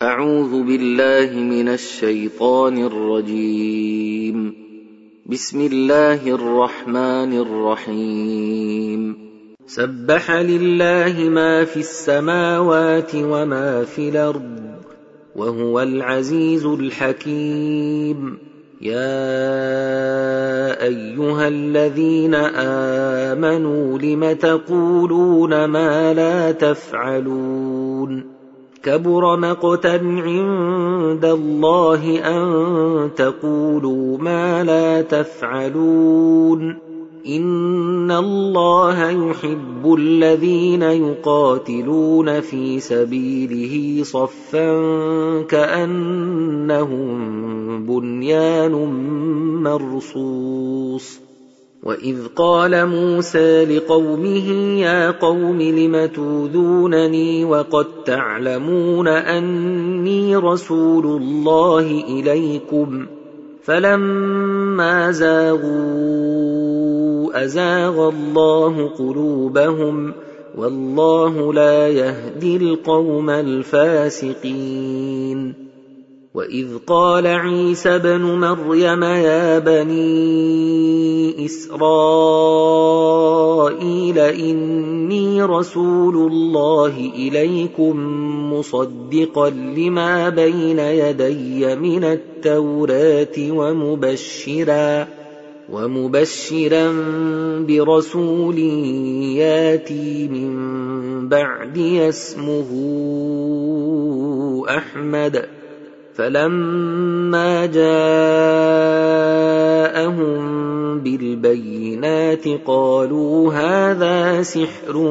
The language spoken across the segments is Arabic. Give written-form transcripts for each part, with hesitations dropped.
أعوذ بالله من الشيطان الرجيم. بسم الله الرحمن الرحيم. سبح لله ما في السماوات وما في الأرض وهو العزيز الحكيم. يا أيها الذين آمنوا لم تقولون ما لا تفعلون؟ كبر مقتا عند الله أن تقولوا ما لا تفعلون. إن الله يحب الذين يقاتلون في سبيله صفا كأنهم بنيان مرصوص. وإذ قال موسى لقومه يا قوم لم تؤذونني وقد تعلمون أني رسول الله إليكم فلما زاغوا أزاغ الله قلوبهم والله لا يهدي القوم الفاسقين. وإذ قال عيسى ابن مريم يا بني إسرائيل إني رسول الله إليكم مصدقا لما بين يدي من التوراة ومبشرا برسول ياتي من بعدي اسمه أحمد. فلما جاءهم بالبينات قالوا هذا سحر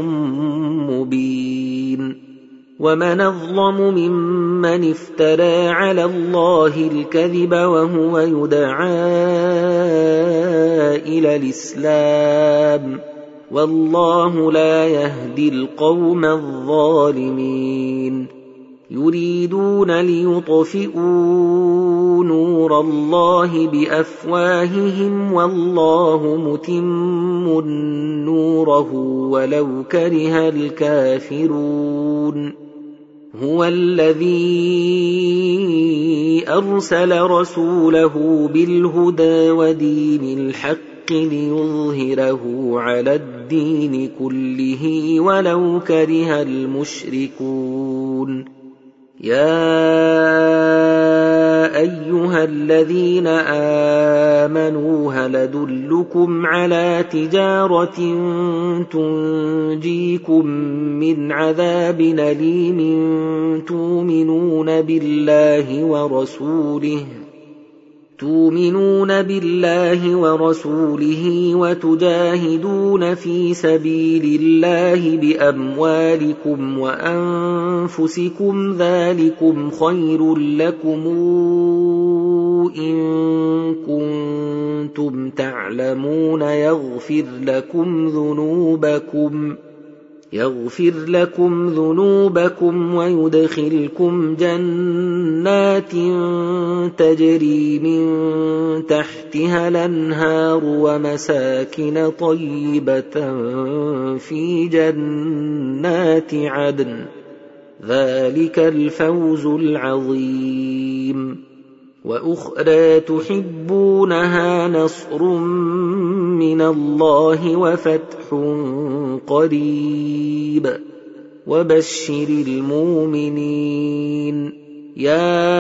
مبين. ومن أظلم ممن افترى على الله الكذب وهو يدعى إلى الإسلام والله لا يهدي القوم الظالمين. يريدون ليطفئوا نور الله بأفواههم والله متم نوره ولو كره الكافرون. هو الذي أرسل رسوله بالهدى ودين الحق ليظهره على الدين كله ولو كره المشركون. يا أيها الذين آمنوا هل أدلكم على تجارة تنجيكم من عذاب أليم تؤمنون بالله ورسوله وتجاهدون في سبيل الله بأموالكم وأنفسكم ذلكم خير لكم إن كنتم تعلمون يغفر لكم ذنوبكم ويدخلكم جنات تجري من تحتها الأنهار ومساكن طيبة في جنات عدن ذلك الفوز العظيم. وأخرى تحبونها نصر من الله وفتح قريب وبشر المؤمنين. يا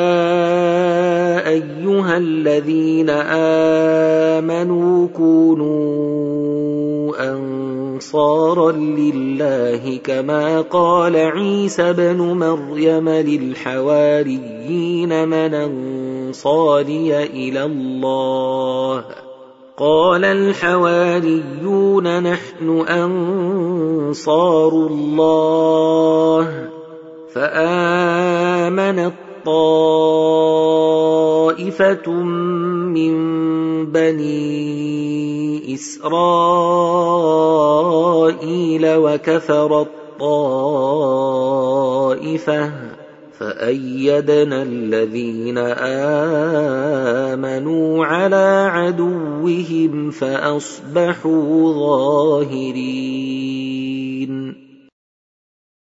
أيها الذين آمنوا كونوا أنصارا لله كما قال عيسى بن مريم للحواريين من أنصاري إلى الله؟ قال الحواريون نحن أنصار الله. فآمنت طائفة من بني إسرائيل وكفرت طائفة فأيدنا الذين آمنوا على عدوهم فأصبحوا ظاهرين.